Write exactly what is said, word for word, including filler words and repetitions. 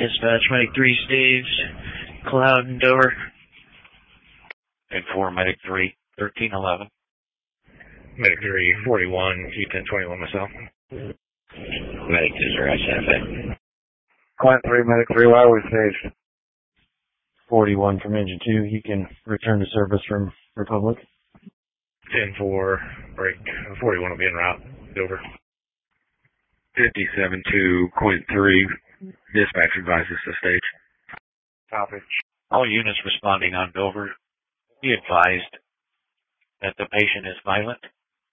Dispatch, Medic three, Staves, Cloud and Dover. And four, Medic three, thirteen eleven. Medic three, forty-one, G ten twenty-one myself. Medic two, zero, S F A. Client three, Medic three, Wireless Stage. forty-one from Engine two, he can return to service from Republic. ten four, break, forty-one will be en route, Dover. fifty-seven two point three, dispatch advises to stage. Copy. All units responding on Dover, be advised that the patient is violent